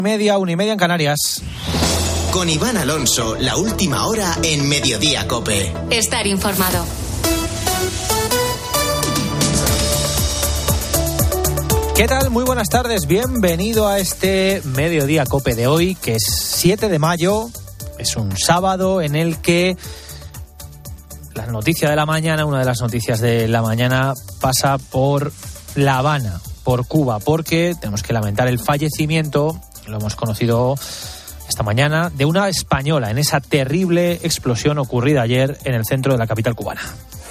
1:30 en Canarias. Con Iván Alonso, la última hora en Mediodía COPE. Estar informado. ¿Qué tal? Muy buenas tardes. Bienvenido a este Mediodía COPE de hoy, que es 7 de mayo. Es un sábado en el que la noticia de la mañana, una de las noticias de la mañana, pasa por La Habana, por Cuba, porque tenemos que lamentar el fallecimiento, lo hemos conocido esta mañana, de una española en esa terrible explosión ocurrida ayer en el centro de la capital cubana.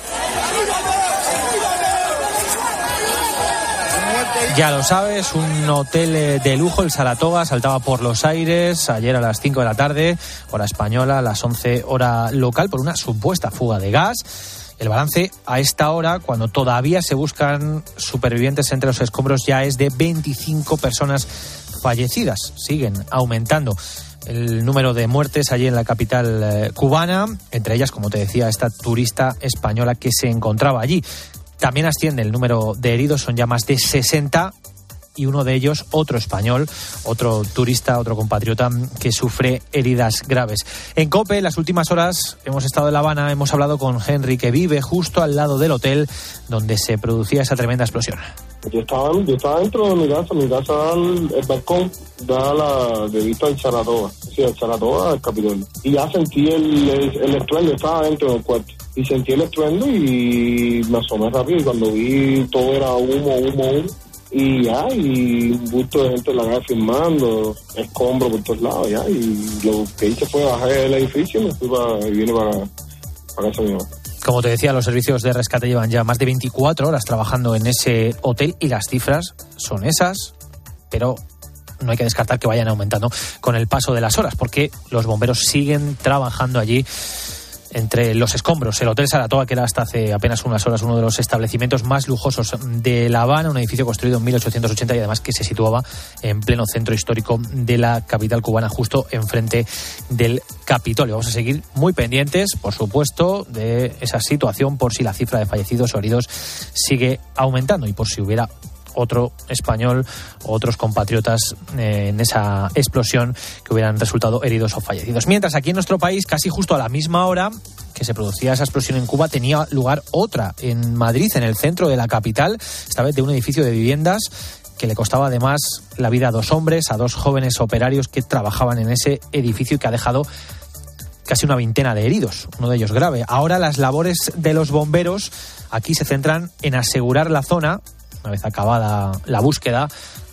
Ya lo sabes, un hotel de lujo, el Saratoga, saltaba por los aires ayer a las 5 de la tarde, hora española, a las 11 hora local, por una supuesta fuga de gas. El balance a esta hora, cuando todavía se buscan supervivientes entre los escombros, ya es de 25 personas fallecidas. Siguen aumentando el número de muertes allí en la capital cubana, entre ellas, como te decía, esta turista española que se encontraba allí. También asciende el número de heridos, son ya más de 60, y uno de ellos, otro español, otro turista, otro compatriota que sufre heridas graves. En COPE, en las últimas horas, hemos estado en La Habana, hemos hablado con Henry, que vive justo al lado del hotel donde se producía esa tremenda explosión. Yo estaba dentro de mi casa, el balcón da de vista al Saratoga, sí, al Saratoga, al Capitolio. Y ya sentí el estruendo, estaba dentro del cuarto. Y sentí el estruendo y me asomé rápido, y cuando vi todo era humo. Y un busto de gente en la calle filmando, escombros por todos lados, ya. Y lo que hice fue bajar del edificio y me fui vine para casa de mi mamá. Como te decía, los servicios de rescate llevan ya más de 24 horas trabajando en ese hotel y las cifras son esas, pero no hay que descartar que vayan aumentando con el paso de las horas, porque los bomberos siguen trabajando allí entre los escombros. El Hotel Saratoga, que era hasta hace apenas unas horas uno de los establecimientos más lujosos de La Habana, un edificio construido en 1880 y además que se situaba en pleno centro histórico de la capital cubana, justo enfrente del Capitolio. Vamos a seguir muy pendientes, por supuesto, de esa situación, por si la cifra de fallecidos o heridos sigue aumentando y por si hubiera otro español o otros compatriotas en esa explosión que hubieran resultado heridos o fallecidos. Mientras aquí en nuestro país, casi justo a la misma hora que se producía esa explosión en Cuba, tenía lugar otra en Madrid, en el centro de la capital, esta vez de un edificio de viviendas que le costaba además la vida a 2 hombres, a 2 jóvenes operarios que trabajaban en ese edificio y que ha dejado casi una veintena de heridos, uno de ellos grave. Ahora las labores de los bomberos aquí se centran en asegurar la zona, una vez acabada la búsqueda,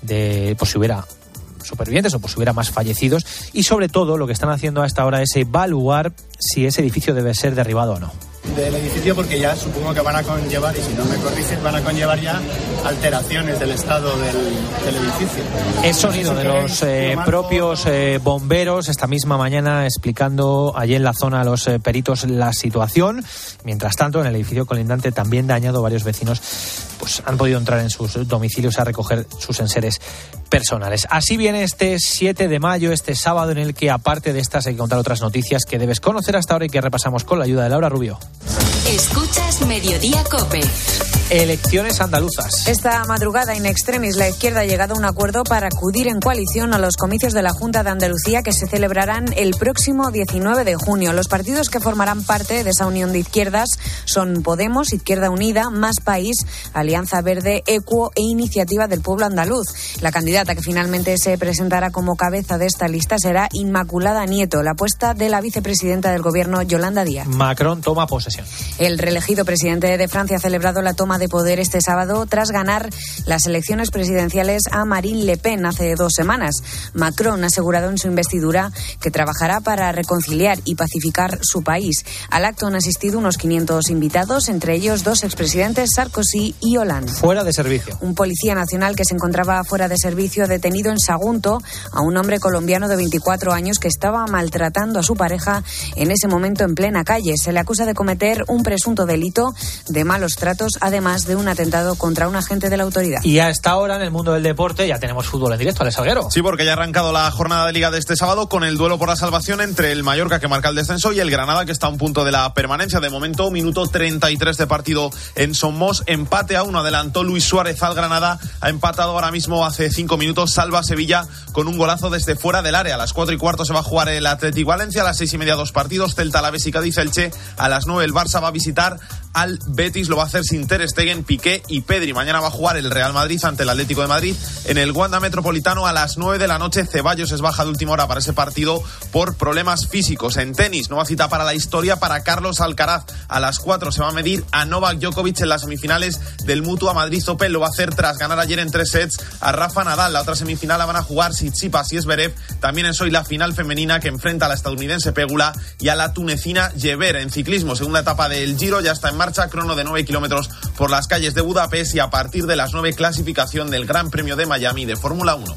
de por si hubiera supervivientes o por si hubiera más fallecidos, y sobre todo lo que están haciendo a esta hora es evaluar si ese edificio debe ser derribado o no. Del edificio, porque ya supongo que van a conllevar, y si no me corriges, van a conllevar ya alteraciones del estado del edificio. Es sonido de los propios bomberos esta misma mañana explicando allí en la zona a los peritos la situación. Mientras tanto, en el edificio colindante, también dañado, varios vecinos pues han podido entrar en sus domicilios a recoger sus enseres personales. Así viene este 7 de mayo, este sábado, en el que aparte de estas hay que contar otras noticias que debes conocer hasta ahora y que repasamos con la ayuda de Laura Rubio. Escuchas Mediodía COPE. Elecciones andaluzas. Esta madrugada, in extremis, la izquierda ha llegado a un acuerdo para acudir en coalición a los comicios de la Junta de Andalucía que se celebrarán el próximo 19 de junio. Los partidos que formarán parte de esa unión de izquierdas son Podemos, Izquierda Unida, Más País, Alianza Verde, Equo e Iniciativa del Pueblo Andaluz. La candidata que finalmente se presentará como cabeza de esta lista será Inmaculada Nieto, la apuesta de la vicepresidenta del Gobierno, Yolanda Díaz. Macron toma posesión. El reelegido presidente de Francia ha celebrado la toma de poder este sábado tras ganar las elecciones presidenciales a Marine Le Pen hace 2 semanas. Macron ha asegurado en su investidura que trabajará para reconciliar y pacificar su país. Al acto han asistido unos 500 invitados, entre ellos 2 expresidentes, Sarkozy y Hollande. Fuera de servicio. Un policía nacional que se encontraba fuera de servicio ha detenido en Sagunto a un hombre colombiano de 24 años que estaba maltratando a su pareja en ese momento en plena calle. Se le acusa de cometer un presunto delito de malos tratos, además más de un atentado contra un agente de la autoridad. Y a esta hora, en el mundo del deporte, ya tenemos fútbol en directo, Alex Salguero. Sí, porque ya ha arrancado la jornada de Liga de este sábado con el duelo por la salvación entre el Mallorca, que marca el descenso, y el Granada, que está a un punto de la permanencia. De momento, minuto 33 de partido en Somos, empate a 1, adelantó Luis Suárez al Granada, ha empatado ahora mismo hace 5 minutos Salva Sevilla con un golazo desde fuera del área. A las 4:15 se va a jugar el Athletic Valencia, a las 6:30 2 partidos, Celta, Alavés y Cádiz Elche, a las 9 el Barça va a visitar al Betis, lo va a hacer sin Ter Stegen, Piqué y Pedri. Mañana va a jugar el Real Madrid ante el Atlético de Madrid en el Wanda Metropolitano a las 9 de la noche. Ceballos es baja de última hora para ese partido por problemas físicos. En tenis, nueva cita para la historia para Carlos Alcaraz. A las 4 se va a medir a Novak Djokovic en las semifinales del Mutua Madrid Open. Lo va a hacer tras ganar ayer en 3 sets a Rafa Nadal. La otra semifinal la van a jugar Tsitsipas y Zverev. También es hoy la final femenina que enfrenta a la estadounidense Pegula y a la tunecina Yever. En ciclismo, segunda etapa del Giro, ya está en marcha, crono de 9 kilómetros por las calles de Budapest, y a partir de las 9 clasificación del Gran Premio de Miami de Fórmula 1.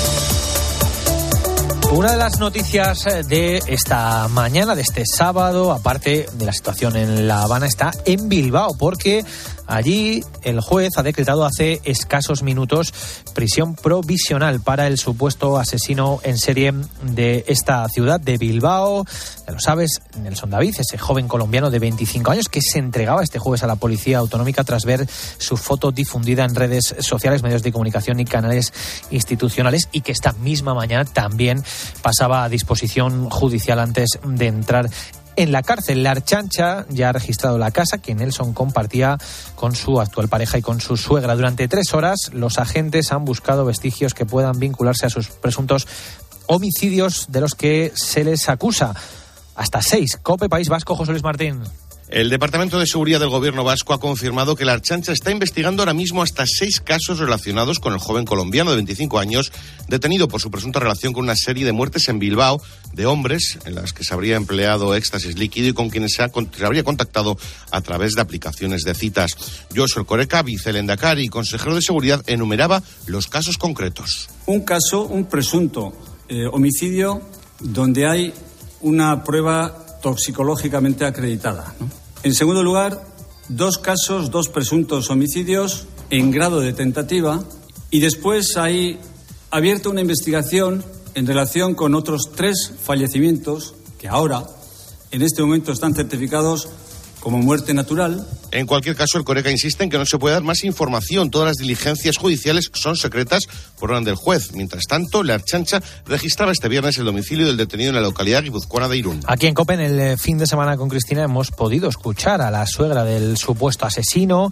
Una de las noticias de esta mañana, de este sábado, aparte de la situación en La Habana, está en Bilbao, porque allí el juez ha decretado hace escasos minutos prisión provisional para el supuesto asesino en serie de esta ciudad de Bilbao. Ya lo sabes, Nelson David, ese joven colombiano de 25 años que se entregaba este jueves a la policía autonómica tras ver su foto difundida en redes sociales, medios de comunicación y canales institucionales, y que esta misma mañana también pasaba a disposición judicial antes de entrar en la cárcel. La Ertzaintza ya ha registrado la casa que Nelson compartía con su actual pareja y con su suegra. Durante 3 horas, los agentes han buscado vestigios que puedan vincularse a sus presuntos homicidios de los que se les acusa. Hasta 6. COPE País Vasco, José Luis Martín. El Departamento de Seguridad del Gobierno vasco ha confirmado que la Ertzaintza está investigando ahora mismo hasta 6 casos relacionados con el joven colombiano de 25 años, detenido por su presunta relación con una serie de muertes en Bilbao de hombres en las que se habría empleado éxtasis líquido y con quienes se habría contactado a través de aplicaciones de citas. Josu Erkoreka, vicelehendakari y consejero de Seguridad, enumeraba los casos concretos. Un caso, un presunto homicidio donde hay una prueba toxicológicamente acreditada, ¿no? En segundo lugar, 2 casos, 2 presuntos homicidios en grado de tentativa, y después hay abierta una investigación en relación con otros 3 fallecimientos que ahora, en este momento, están certificados como muerte natural. En cualquier caso, el Erkoreka insiste en que no se puede dar más información. Todas las diligencias judiciales son secretas por orden del juez. Mientras tanto, la Ertzaintza registraba este viernes el domicilio del detenido en la localidad guipuzcoana de Irún. Aquí en COPE, en el fin de semana con Cristina, hemos podido escuchar a la suegra del supuesto asesino.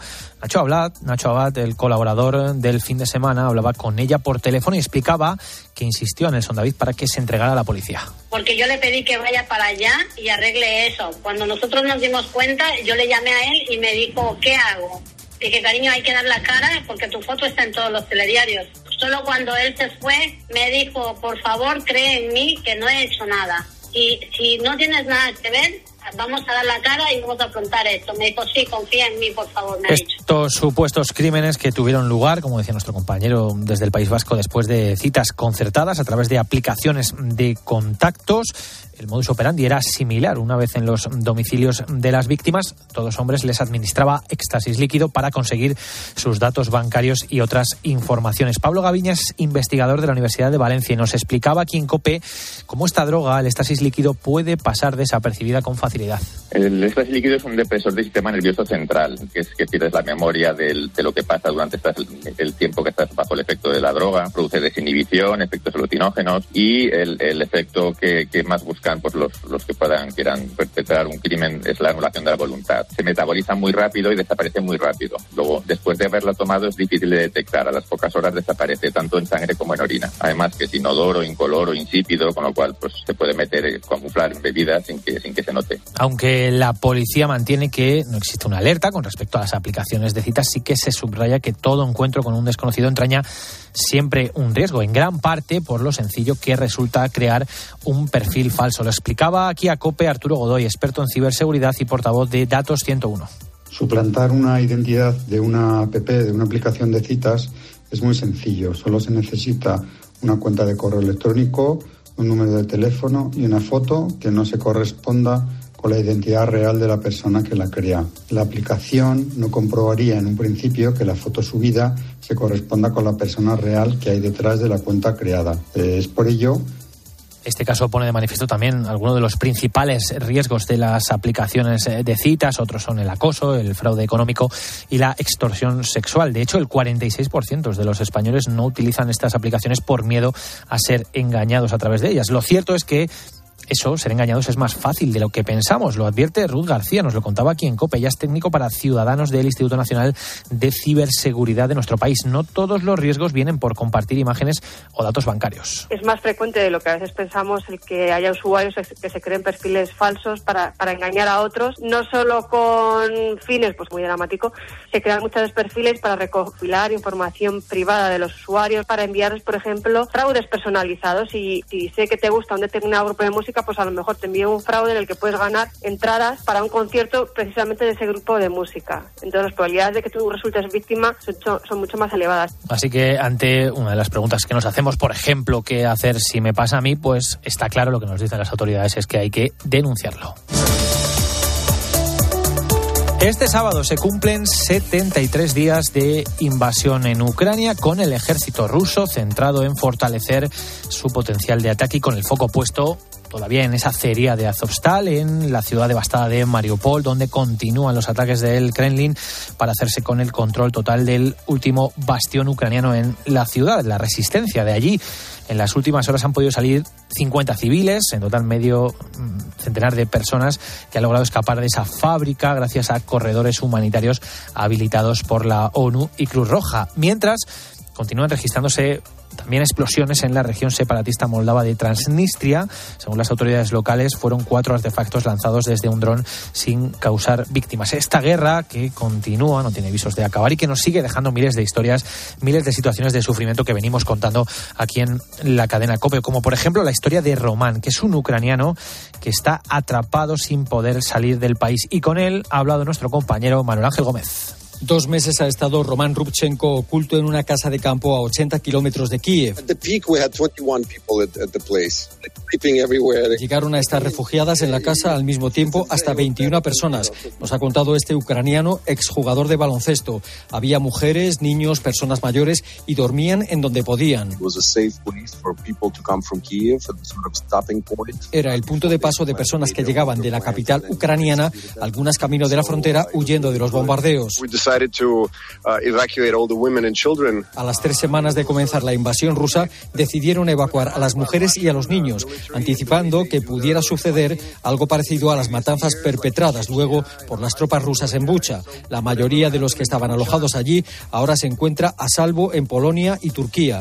Nacho Abad, el colaborador del fin de semana, hablaba con ella por teléfono y explicaba que insistió a Nelson David para que se entregara a la policía. Porque yo le pedí que vaya para allá y arregle eso. Cuando nosotros nos dimos cuenta, yo le llamé a él y me dijo, ¿qué hago? Dije, cariño, hay que dar la cara porque tu foto está en todos los telediarios. Solo cuando él se fue, me dijo, por favor, cree en mí que no he hecho nada. Y si no tienes nada que ver, vamos a dar la cara y vamos a afrontar esto. Me dijo, sí, confía en mí, por favor, me ha dicho. Estos supuestos crímenes que tuvieron lugar, como decía nuestro compañero desde el País Vasco, después de citas concertadas a través de aplicaciones de contactos. El modus operandi era similar. Una vez en los domicilios de las víctimas, todos hombres les administraba éxtasis líquido para conseguir sus datos bancarios y otras informaciones. Pablo Gaviña es investigador de la Universidad de Valencia y nos explicaba aquí en COPE cómo esta droga, el éxtasis líquido, puede pasar desapercibida con facilidad. El éxtasis líquido es un depresor del sistema nervioso central, que es que pierdes la memoria de lo que pasa durante el tiempo que estás bajo el efecto de la droga. Produce desinhibición, efectos alucinógenos y el efecto que más buscan pues los que quieran perpetrar un crimen es la anulación de la voluntad. Se metaboliza muy rápido y desaparece muy rápido. Luego, después de haberla tomado, es difícil de detectar. A las pocas horas desaparece tanto en sangre como en orina. Además que es inodoro, incoloro, insípido, con lo cual pues se puede meter, camuflar en bebidas sin que se note. Aunque la policía mantiene que no existe una alerta con respecto a las aplicaciones de citas, sí que se subraya que todo encuentro con un desconocido entraña siempre un riesgo, en gran parte por lo sencillo que resulta crear un perfil falso. Lo explicaba aquí a COPE Arturo Godoy, experto en ciberseguridad y portavoz de Datos 101. Suplantar una identidad de una app, de una aplicación de citas, es muy sencillo. Solo se necesita una cuenta de correo electrónico, un número de teléfono y una foto que no se corresponda con con la identidad real de la persona que la crea. La aplicación no comprobaría en un principio que la foto subida se corresponda con la persona real que hay detrás de la cuenta creada. Es por ello. Este caso pone de manifiesto también algunos de los principales riesgos de las aplicaciones de citas. Otros son el acoso, el fraude económico y la extorsión sexual. De hecho, el 46% de los españoles no utilizan estas aplicaciones por miedo a ser engañados a través de ellas. Lo cierto es que ser engañados es más fácil de lo que pensamos. Lo advierte Ruth García, nos lo contaba aquí en COPE. Ella es técnico para ciudadanos del Instituto Nacional de Ciberseguridad de nuestro país. No todos los riesgos vienen por compartir imágenes o datos bancarios. Es más frecuente de lo que a veces pensamos el que haya usuarios que se creen perfiles falsos para engañar a otros. No solo con fines, pues muy dramático, se crean muchos veces perfiles para recopilar información privada de los usuarios, para enviarles, por ejemplo, fraudes personalizados. Y si sé que te gusta un determinado grupo de música, pues a lo mejor te envío un fraude en el que puedes ganar entradas para un concierto precisamente de ese grupo de música. Entonces las probabilidades de que tú resultes víctima son mucho más elevadas. Así que ante una de las preguntas que nos hacemos, por ejemplo, ¿qué hacer si me pasa a mí? Pues está claro, lo que nos dicen las autoridades es que hay que denunciarlo. Este sábado se cumplen 73 días de invasión en Ucrania, con el ejército ruso centrado en fortalecer su potencial de ataque y con el foco puesto todavía en esa acería de Azovstal, en la ciudad devastada de Mariupol, donde continúan los ataques del Kremlin para hacerse con el control total del último bastión ucraniano en la ciudad. La resistencia de allí, en las últimas horas han podido salir 50 civiles, en total medio centenar de personas que han logrado escapar de esa fábrica gracias a corredores humanitarios habilitados por la ONU y Cruz Roja. Mientras, continúan registrándose también explosiones en la región separatista moldava de Transnistria. Según las autoridades locales, fueron 4 artefactos lanzados desde un dron sin causar víctimas. Esta guerra, que continúa, no tiene visos de acabar y que nos sigue dejando miles de historias, miles de situaciones de sufrimiento que venimos contando aquí en la cadena COPE, como por ejemplo la historia de Román, que es un ucraniano que está atrapado sin poder salir del país. Y con él ha hablado nuestro compañero Manuel Ángel Gómez. 2 meses ha estado Román Rubchenko oculto en una casa de campo a 80 kilómetros de Kiev. Llegaron a estar refugiadas en la casa al mismo tiempo hasta 21 personas. Nos ha contado este ucraniano, exjugador de baloncesto. Había mujeres, niños, personas mayores y dormían en donde podían. Era el punto de paso de personas que llegaban de la capital ucraniana, algunas camino de la frontera huyendo de los bombardeos. A las 3 semanas de comenzar la invasión rusa, decidieron evacuar a las mujeres y a los niños, anticipando que pudiera suceder algo parecido a las matanzas perpetradas luego por las tropas rusas en Bucha. La mayoría de los que estaban alojados allí ahora se encuentra a salvo en Polonia y Turquía.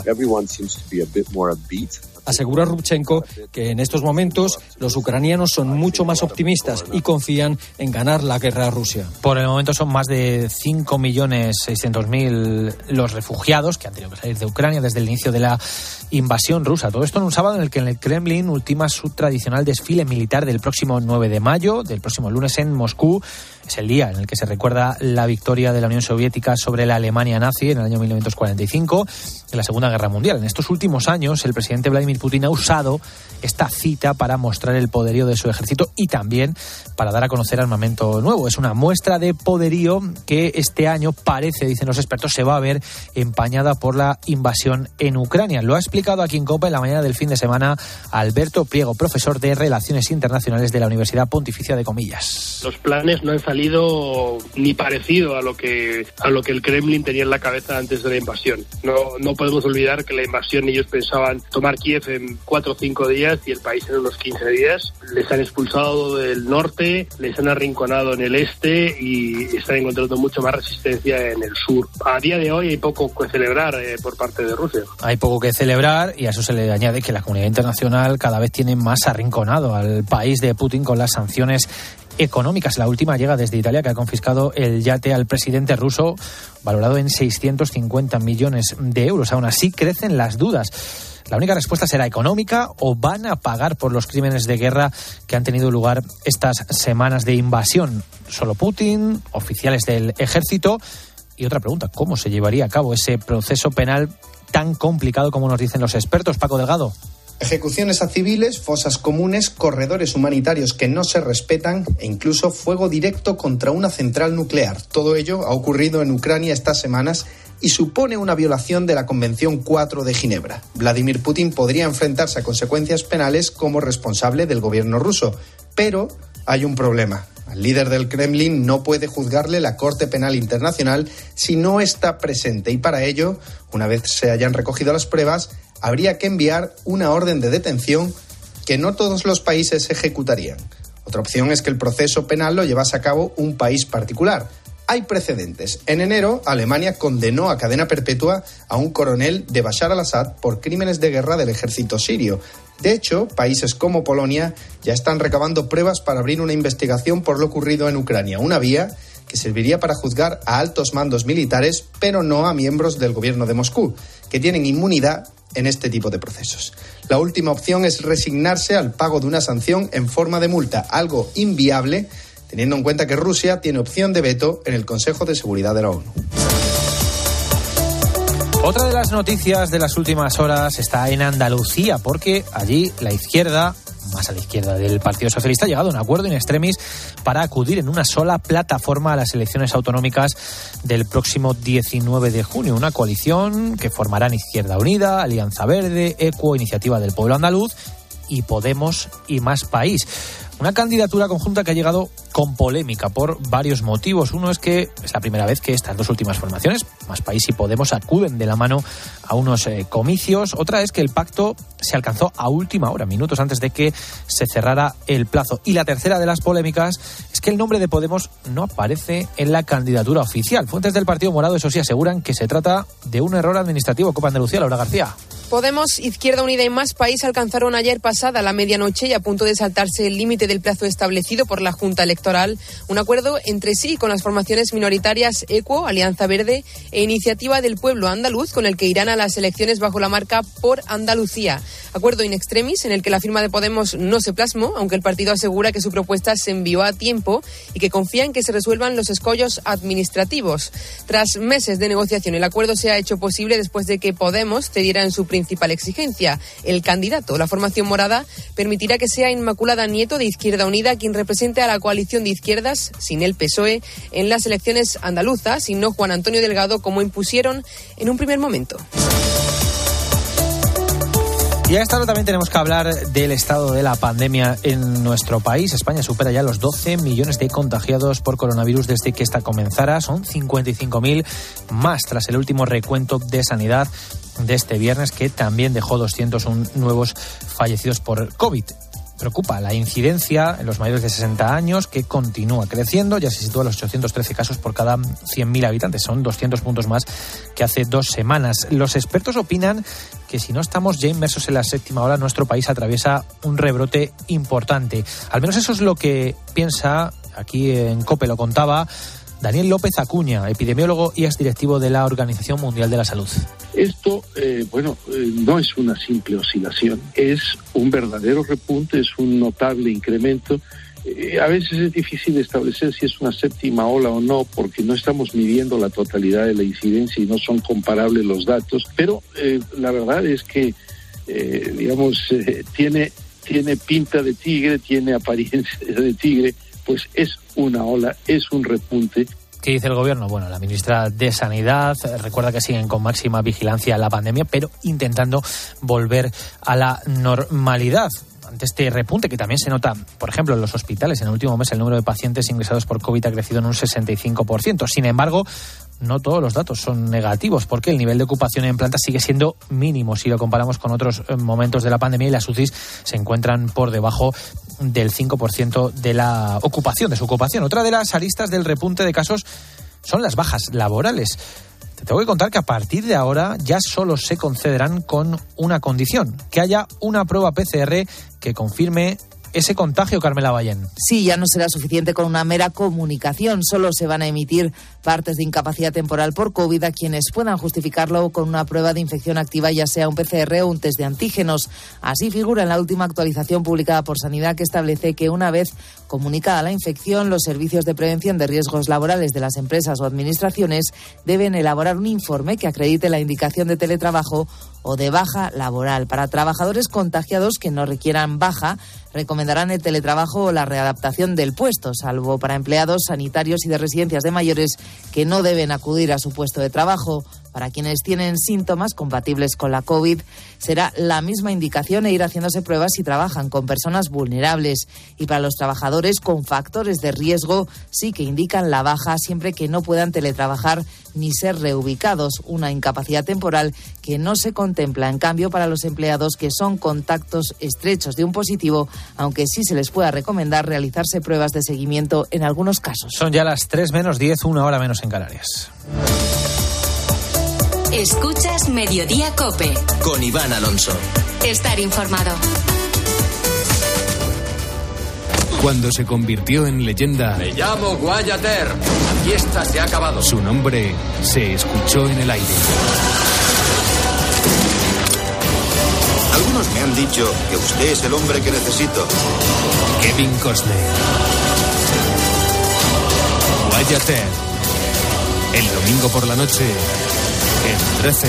Asegura Rubchenko que en estos momentos los ucranianos son mucho más optimistas y confían en ganar la guerra a Rusia. Por el momento son más de 5.600.000 los refugiados que han tenido que salir de Ucrania desde el inicio de la invasión rusa. Todo esto en un sábado en el que el Kremlin ultima su tradicional desfile militar del próximo 9 de mayo, del próximo lunes en Moscú. Es el día en el que se recuerda la victoria de la Unión Soviética sobre la Alemania nazi en el año 1945, en la Segunda Guerra Mundial. En estos últimos años, el presidente Vladimir Putin ha usado esta cita para mostrar el poderío de su ejército y también para dar a conocer armamento nuevo. Es una muestra de poderío que este año parece, dicen los expertos, se va a ver empañada por la invasión en Ucrania. Lo ha explicado aquí en COPE en la mañana del fin de semana Alberto Priego, profesor de Relaciones Internacionales de la Universidad Pontificia de Comillas. Los planes no han salido ni parecido a lo que el Kremlin tenía en la cabeza antes de la invasión. No podemos olvidar que la invasión ellos pensaban tomar Kiev en 4 o 5 días y el país en unos 15 días. Les han expulsado del norte, les han arrinconado en el este y están encontrando mucho más resistencia en el sur. A día de hoy hay poco que celebrar por parte de Rusia. Hay poco que celebrar y a eso se le añade que la comunidad internacional cada vez tiene más arrinconado al país de Putin con las sanciones económicas. La última llega desde Italia, que ha confiscado el yate al presidente ruso, valorado en 650 millones de euros. Aún así, crecen las dudas. La única respuesta será económica o van a pagar por los crímenes de guerra que han tenido lugar estas semanas de invasión. Solo Putin, oficiales del ejército. Y otra pregunta, ¿cómo se llevaría a cabo ese proceso penal tan complicado como nos dicen los expertos? Paco Delgado. Ejecuciones a civiles, fosas comunes, corredores humanitarios que no se respetan e incluso fuego directo contra una central nuclear. Todo ello ha ocurrido en Ucrania estas semanas y supone una violación de la Convención 4 de Ginebra. Vladimir Putin podría enfrentarse a consecuencias penales como responsable del gobierno ruso, pero hay un problema. Al líder del Kremlin no puede juzgarle la Corte Penal Internacional si no está presente y para ello, una vez se hayan recogido las pruebas, habría que enviar una orden de detención que no todos los países ejecutarían. Otra opción es que el proceso penal lo llevase a cabo un país particular. Hay precedentes. En enero, Alemania condenó a cadena perpetua a un coronel de Bashar al-Assad por crímenes de guerra del ejército sirio. De hecho, países como Polonia ya están recabando pruebas para abrir una investigación por lo ocurrido en Ucrania, una vía que serviría para juzgar a altos mandos militares, pero no a miembros del gobierno de Moscú, que tienen inmunidad en este tipo de procesos. La última opción es resignarse al pago de una sanción en forma de multa, algo inviable, teniendo en cuenta que Rusia tiene opción de veto en el Consejo de Seguridad de la ONU. Otra de las noticias de las últimas horas está en Andalucía, porque allí la izquierda, más a la izquierda del Partido Socialista, ha llegado a un acuerdo in extremis para acudir en una sola plataforma a las elecciones autonómicas del próximo 19 de junio. Una coalición que formarán Izquierda Unida, Alianza Verde, ECUO, Iniciativa del Pueblo Andaluz y Podemos y Más País. Una candidatura conjunta que ha llegado con polémica por varios motivos. Uno es que es la primera vez que estas dos últimas formaciones, Más País y Podemos, acuden de la mano a unos comicios. Otra es que el pacto se alcanzó a última hora, minutos antes de que se cerrara el plazo. Y la tercera de las polémicas es que el nombre de Podemos no aparece en la candidatura oficial. Fuentes del Partido Morado, eso sí, aseguran que se trata de un error administrativo. Copa Andalucía, Laura García. Podemos, Izquierda Unida y Más País alcanzaron ayer pasada la medianoche y a punto de saltarse el límite del plazo establecido por la Junta Electoral, un acuerdo entre sí con las formaciones minoritarias ECUO, Alianza Verde e Iniciativa del Pueblo Andaluz, con el que irán a las elecciones bajo la marca Por Andalucía. Acuerdo in extremis en el que la firma de Podemos no se plasmó, aunque el partido asegura que su propuesta se envió a tiempo y que confía en que se resuelvan los escollos administrativos. Tras meses de negociación, el acuerdo se ha hecho posible después de que Podemos cediera en su principal exigencia. El candidato, la formación morada, permitirá que sea Inmaculada Nieto de Izquierda Unida quien represente a la coalición de izquierdas, sin el PSOE, en las elecciones andaluzas y no Juan Antonio Delgado como impusieron en un primer momento. Y a esta hora también tenemos que hablar del estado de la pandemia en nuestro país. España supera ya los 12 millones de contagiados por coronavirus desde que esta comenzara. Son 55.000 más tras el último recuento de Sanidad de este viernes, que también dejó 201 nuevos fallecidos por COVID. Preocupa la incidencia en los mayores de 60 años, que continúa creciendo. Ya se sitúa a los 813 casos por cada 100.000 habitantes. Son 200 puntos más que hace 2 semanas. Los expertos opinan que si no estamos ya inmersos en la séptima ola, nuestro país atraviesa un rebrote importante. Al menos eso es lo que piensa, aquí en COPE lo contaba, Daniel López Acuña, epidemiólogo y exdirectivo de la Organización Mundial de la Salud. Esto, no es una simple oscilación, es un verdadero repunte, es un notable incremento. A veces es difícil establecer si es una séptima ola o no, porque no estamos midiendo la totalidad de la incidencia y no son comparables los datos, pero la verdad es que, tiene pinta de tigre, tiene apariencia de tigre, pues es una ola, es un repunte. ¿Qué dice el gobierno? Bueno, la ministra de Sanidad recuerda que siguen con máxima vigilancia la pandemia, pero intentando volver a la normalidad. Ante este repunte que también se nota, por ejemplo, en los hospitales, en el último mes el número de pacientes ingresados por COVID ha crecido en un 65%. Sin embargo, no todos los datos son negativos, porque el nivel de ocupación en plantas sigue siendo mínimo si lo comparamos con otros momentos de la pandemia, y las UCIs se encuentran por debajo del 5% de la ocupación, de su ocupación. Otra de las aristas del repunte de casos son las bajas laborales. Te tengo que contar que a partir de ahora ya solo se concederán con una condición: que haya una prueba PCR que confirme ese contagio, Carmela Ballén. Sí, ya no será suficiente con una mera comunicación. Solo se van a emitir partes de incapacidad temporal por COVID a quienes puedan justificarlo con una prueba de infección activa, ya sea un PCR o un test de antígenos. Así figura en la última actualización publicada por Sanidad, que establece que una vez comunicada la infección, los servicios de prevención de riesgos laborales de las empresas o administraciones deben elaborar un informe que acredite la indicación de teletrabajo o de baja laboral. Para trabajadores contagiados que no requieran baja, recomendarán el teletrabajo o la readaptación del puesto, salvo para empleados sanitarios y de residencias de mayores que no deben acudir a su puesto de trabajo. Para quienes tienen síntomas compatibles con la COVID, será la misma indicación e ir haciéndose pruebas si trabajan con personas vulnerables. Y para los trabajadores con factores de riesgo, sí que indican la baja siempre que no puedan teletrabajar ni ser reubicados. Una incapacidad temporal que no se contempla, en cambio, para los empleados que son contactos estrechos de un positivo, aunque sí se les pueda recomendar realizarse pruebas de seguimiento en algunos casos. Son ya las 3 menos 10, 1 hora menos en Canarias. Escuchas Mediodía COPE. Con Iván Alonso. Estar informado. Cuando se convirtió en leyenda... Me llamo Guayater. La fiesta se ha acabado. Su nombre se escuchó en el aire. Algunos me han dicho que usted es el hombre que necesito. Kevin Costner. Guayater. El domingo por la noche... en 13.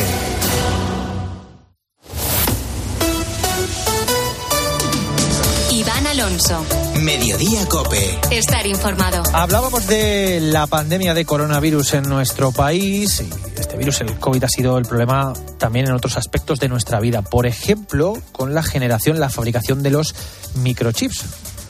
Iván Alonso. Mediodía COPE. Estar informado. Hablábamos de la pandemia de coronavirus en nuestro país. Y este virus, el COVID, ha sido el problema también en otros aspectos de nuestra vida. Por ejemplo, con la fabricación de los microchips.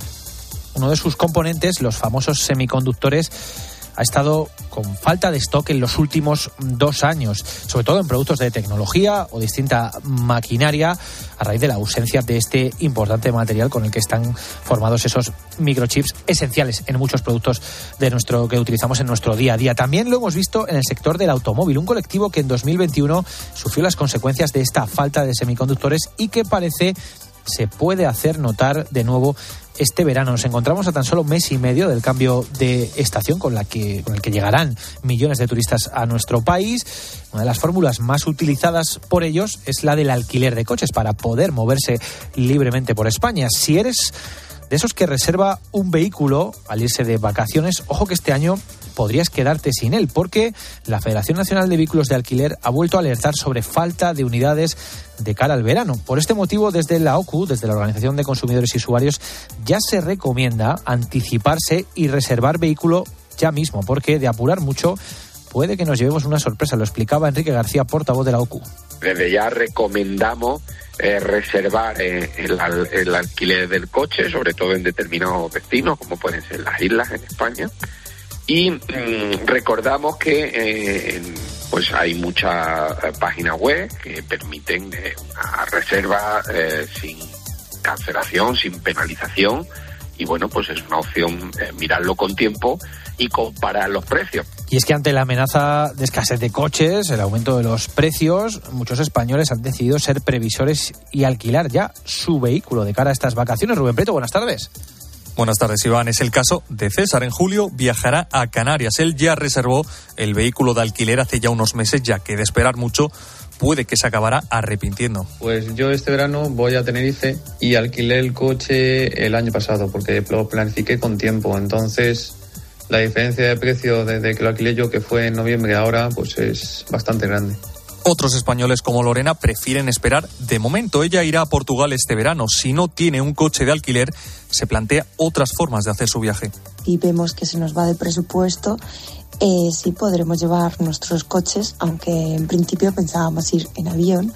Uno de sus componentes, los famosos semiconductores, ha estado con falta de stock en los últimos 2 años, sobre todo en productos de tecnología o distinta maquinaria, a raíz de la ausencia de este importante material con el que están formados esos microchips esenciales en muchos productos que utilizamos en nuestro día a día. También lo hemos visto en el sector del automóvil, un colectivo que en 2021 sufrió las consecuencias de esta falta de semiconductores y que parece se puede hacer notar de nuevo este verano. Nos encontramos a tan solo 1 mes y medio del cambio de estación con el que llegarán millones de turistas a nuestro país. Una de las fórmulas más utilizadas por ellos es la del alquiler de coches para poder moverse libremente por España. Si eres de esos que reserva un vehículo al irse de vacaciones, ojo que este año podrías quedarte sin él, porque la Federación Nacional de Vehículos de Alquiler ha vuelto a alertar sobre falta de unidades de cara al verano. Por este motivo, desde la OCU, desde la Organización de Consumidores y Usuarios, ya se recomienda anticiparse y reservar vehículo ya mismo, porque de apurar mucho puede que nos llevemos una sorpresa. Lo explicaba Enrique García, portavoz de la OCU. Desde ya recomendamos reservar el alquiler del coche, sobre todo en determinados destinos, como pueden ser las islas en España. Y recordamos que pues hay muchas páginas web que permiten una reserva sin cancelación, sin penalización, y bueno, pues es una opción mirarlo con tiempo y comparar los precios. Y es que ante la amenaza de escasez de coches, el aumento de los precios, muchos españoles han decidido ser previsores y alquilar ya su vehículo de cara a estas vacaciones. Rubén Preto, buenas tardes. Buenas tardes, Iván. Es el caso de César. En julio viajará a Canarias. Él ya reservó el vehículo de alquiler hace ya unos meses, ya que de esperar mucho puede que se acabará arrepintiendo. Pues yo este verano voy a Tenerife y alquilé el coche el año pasado porque lo planifiqué con tiempo. Entonces la diferencia de precio desde que lo alquilé yo, que fue en noviembre, ahora pues es bastante grande. Otros españoles como Lorena prefieren esperar. De momento ella irá a Portugal este verano. Si no tiene un coche de alquiler, se plantea otras formas de hacer su viaje. Y vemos que se nos va de presupuesto, sí podremos llevar nuestros coches, aunque en principio pensábamos ir en avión.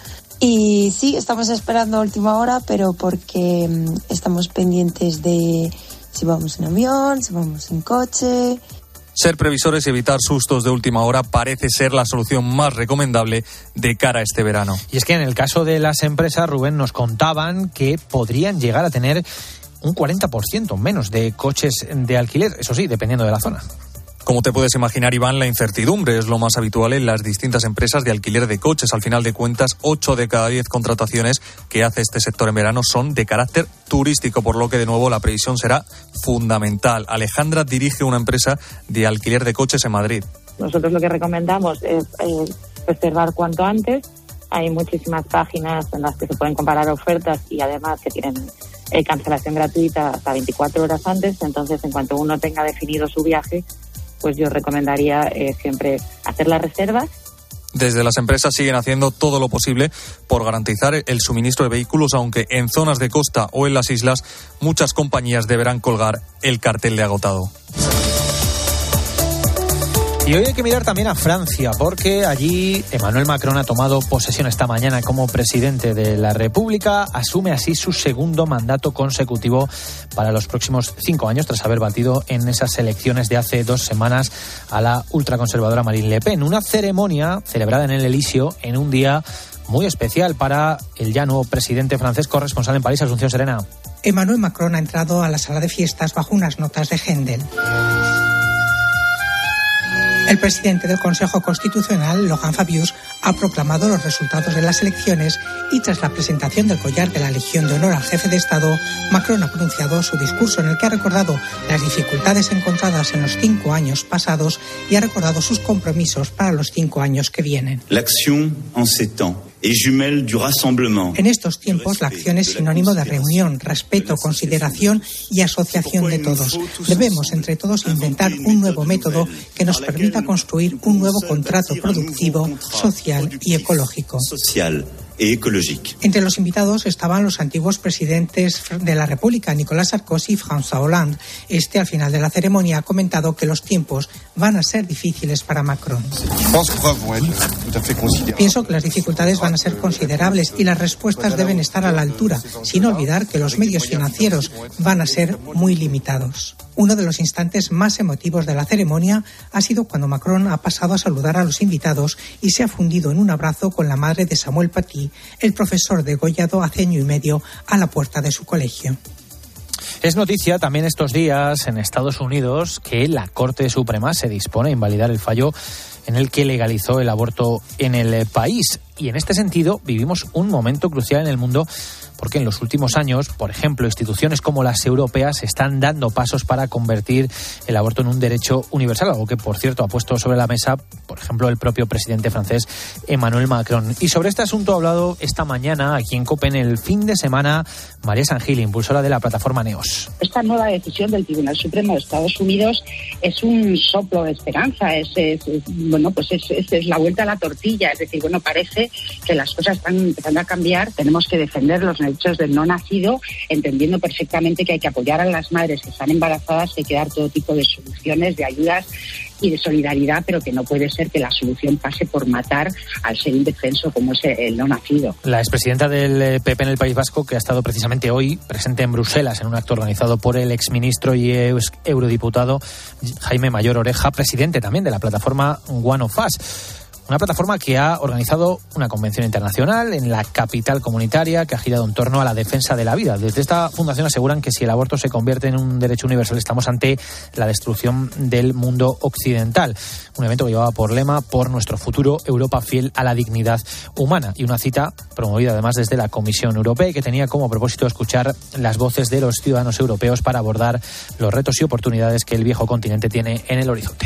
Y sí, estamos esperando a última hora, pero porque estamos pendientes de si vamos en avión, si vamos en coche. Ser previsores y evitar sustos de última hora parece ser la solución más recomendable de cara a este verano. Y es que en el caso de las empresas, Rubén, nos contaban que podrían llegar a tener un 40% menos de coches de alquiler, eso sí, dependiendo de la zona. Como te puedes imaginar, Iván, la incertidumbre es lo más habitual en las distintas empresas de alquiler de coches. Al final de cuentas, 8 de cada 10 contrataciones que hace este sector en verano son de carácter turístico, por lo que de nuevo la previsión será fundamental. Alejandra dirige una empresa de alquiler de coches en Madrid. Nosotros lo que recomendamos es reservar cuanto antes. Hay muchísimas páginas en las que se pueden comparar ofertas y además que tienen cancelación gratuita hasta 24 horas antes. Entonces, en cuanto uno tenga definido su viaje, pues yo recomendaría siempre hacer las reservas Desde las empresas siguen haciendo todo lo posible por garantizar el suministro de vehículos, aunque en zonas de costa o en las islas muchas compañías deberán colgar el cartel de agotado. Y hoy hay que mirar también a Francia, porque allí Emmanuel Macron ha tomado posesión esta mañana como presidente de la República. Asume así su segundo mandato consecutivo para los próximos 5 años, tras haber batido en esas elecciones de hace 2 semanas a la ultraconservadora Marine Le Pen. Una ceremonia celebrada en el Elíseo en un día muy especial para el ya nuevo presidente francés. Corresponsal en París, Asunción Serena. Emmanuel Macron ha entrado a la sala de fiestas bajo unas notas de Händel. El presidente del Consejo Constitucional, Laurent Fabius, ha proclamado los resultados de las elecciones y tras la presentación del collar de la Legión de Honor al jefe de Estado, Macron ha pronunciado su discurso en el que ha recordado las dificultades encontradas en los 5 años pasados y ha recordado sus compromisos para los 5 años que vienen. L'acción en ces temps est jumelle du rassemblement. En estos tiempos, la acción es sinónimo de reunión, respeto, consideración y asociación de todos. Debemos, entre todos, inventar un nuevo método que nos permita construir un nuevo contrato productivo, social y ecológico. Entre los invitados estaban los antiguos presidentes de la República, Nicolas Sarkozy y François Hollande. Al final de la ceremonia, ha comentado que los tiempos van a ser difíciles para Macron. Pienso que las dificultades van a ser considerables y las respuestas deben estar a la altura, sin olvidar que los medios financieros van a ser muy limitados. Uno de los instantes más emotivos de la ceremonia ha sido cuando Macron ha pasado a saludar a los invitados y se ha fundido en un abrazo con la madre de Samuel Paty, el profesor degollado hace año y medio a la puerta de su colegio. Es noticia también estos días en Estados Unidos que la Corte Suprema se dispone a invalidar el fallo en el que legalizó el aborto en el país. Y en este sentido vivimos un momento crucial en el mundo, porque en los últimos años, por ejemplo, instituciones como las europeas están dando pasos para convertir el aborto en un derecho universal, algo que, por cierto, ha puesto sobre la mesa, por ejemplo, el propio presidente francés Emmanuel Macron. Y sobre este asunto ha hablado esta mañana aquí en COPE, en el fin de semana, María San Gil, impulsora de la plataforma NEOS. Esta nueva decisión del Tribunal Supremo de Estados Unidos es un soplo de esperanza, es la vuelta a la tortilla, es decir, parece que las cosas están empezando a cambiar, tenemos que defender los derechos del no nacido, entendiendo perfectamente que hay que apoyar a las madres que están embarazadas, que hay que dar todo tipo de soluciones, de ayudas y de solidaridad, pero que no puede ser que la solución pase por matar al ser indefenso como es el no nacido. La expresidenta del PP en el País Vasco, que ha estado precisamente hoy presente en Bruselas en un acto organizado por el exministro y eurodiputado Jaime Mayor Oreja, presidente también de la plataforma One of Us. Una plataforma que ha organizado una convención internacional en la capital comunitaria que ha girado en torno a la defensa de la vida. Desde esta fundación aseguran que si el aborto se convierte en un derecho universal, estamos ante la destrucción del mundo occidental. Un evento que llevaba por lema "Por nuestro futuro, Europa fiel a la dignidad humana". Y una cita promovida además desde la Comisión Europea y que tenía como propósito escuchar las voces de los ciudadanos europeos para abordar los retos y oportunidades que el viejo continente tiene en el horizonte.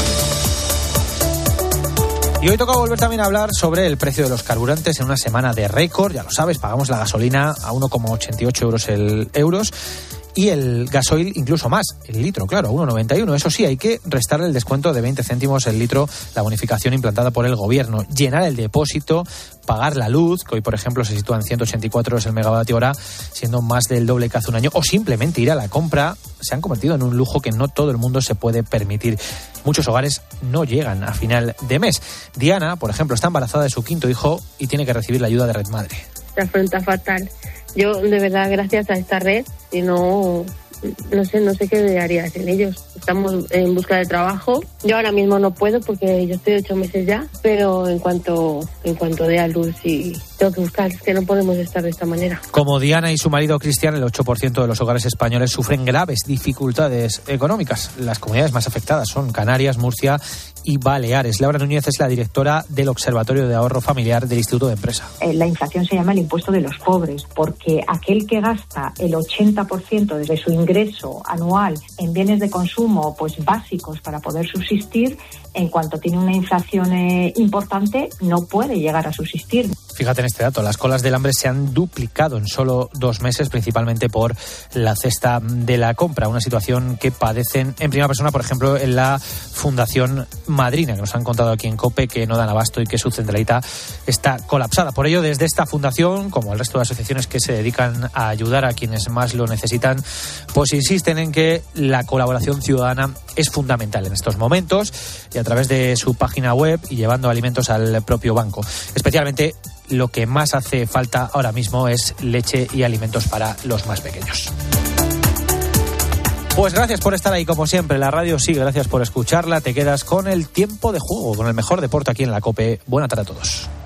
Y hoy toca volver también a hablar sobre el precio de los carburantes en una semana de récord. Ya lo sabes, pagamos la gasolina a 1,88 euros y el gasoil incluso más, el litro, claro, 1,91. Eso sí, hay que restarle el descuento de 20 céntimos el litro, la bonificación implantada por el gobierno, llenar el depósito, pagar la luz, que hoy, por ejemplo, se sitúa en 184 euros el megavatio hora, siendo más del doble que hace un año, o simplemente ir a la compra, se han convertido en un lujo que no todo el mundo se puede permitir. Muchos hogares no llegan a final de mes. Diana, por ejemplo, está embarazada de su 5º hijo y tiene que recibir la ayuda de Red Madre. Se afronta fatal. Yo, de verdad, gracias a esta red, si no sé qué haría sin ellos. Estamos en busca de trabajo. Yo ahora mismo no puedo porque yo estoy 8 meses ya, pero en cuanto dé a luz y tengo que buscar, es que no podemos estar de esta manera. Como Diana y su marido Cristian, el 8% de los hogares españoles sufren graves dificultades económicas. Las comunidades más afectadas son Canarias, Murcia y Baleares. Laura Núñez es la directora del Observatorio de Ahorro Familiar del Instituto de Empresa. La inflación se llama el impuesto de los pobres, porque aquel que gasta el 80% de su ingreso anual en bienes de consumo básicos para poder subsistir, en cuanto tiene una inflación importante, no puede llegar a subsistir. Fíjate en este dato, las colas del hambre se han duplicado en solo 2 meses, principalmente por la cesta de la compra, una situación que padecen en primera persona, por ejemplo, en la Fundación Madrina, que nos han contado aquí en COPE que no dan abasto y que su centralita está colapsada. Por ello, desde esta fundación, como el resto de asociaciones que se dedican a ayudar a quienes más lo necesitan, pues insisten en que la colaboración ciudadana es fundamental en estos momentos, y a través de su página web y llevando alimentos al propio banco. Especialmente lo que más hace falta ahora mismo es leche y alimentos para los más pequeños. Pues gracias por estar ahí como siempre. La radio sigue, gracias por escucharla. Te quedas con el tiempo de juego, con el mejor deporte aquí en la COPE. Buena tarde a todos.